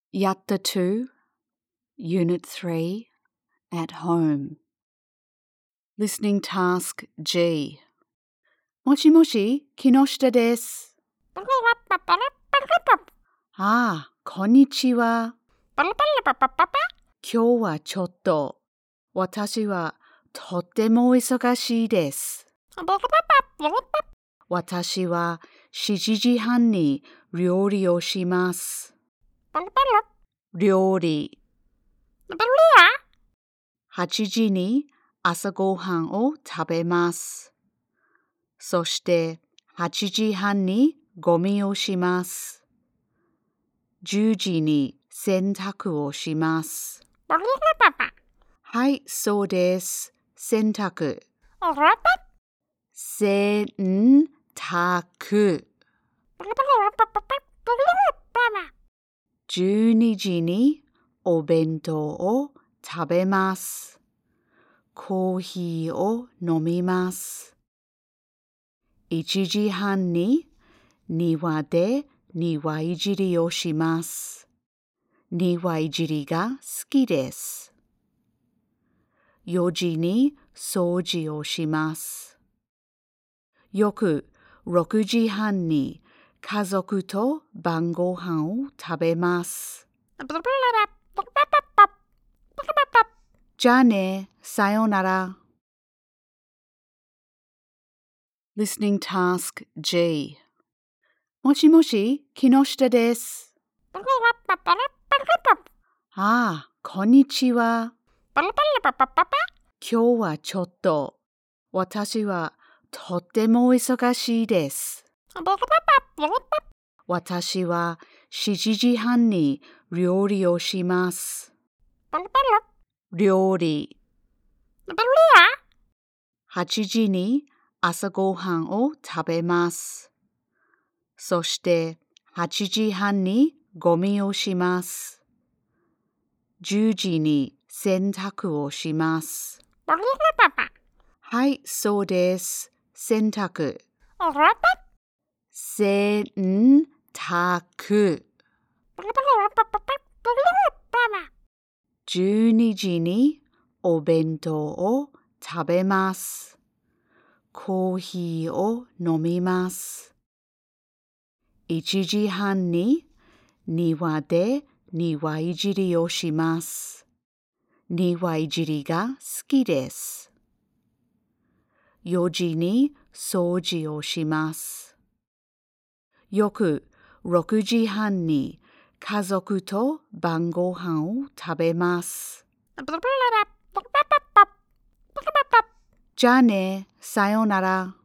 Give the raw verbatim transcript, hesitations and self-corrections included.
Yatta two, Unit three, at home. Listening task G. もしもし、木下です。ああ、こんにちは。今日はちょっと、私はとっても忙しいです。私はしちじはんに料理をします。料理。はちじに朝ごはんを食べます。そしてはちじはんにゴミをします。じゅうじに洗濯をします。はい、そうです。洗濯。洗濯。じゅうにじにお弁当を食べます。コーヒーを飲みます。いちじはんに庭で庭いじりをします。庭いじりが好きです。よじに掃除をします。よくろくじはんに家族と晩ご飯を食べます。じゃあね、さようなら。Listening task G. もしもし、木下です。ああ、こんにちは。今日はちょっと、私はとっても忙しいです。私はしちじはんに料理をします。料理。はちじに朝ごはんを食べます。そしてはちじはんにゴミをします。じゅうじに洗濯をします。はい、そうです。洗濯。洗濯。じゅうにじにお弁当を食べます。コーヒーを飲みます。いちじはんに庭で庭いじりをします。庭いじりが好きです。よじに掃除をします。よくろくじはんに家族と晩ご飯を食べます。じゃあね、さようなら。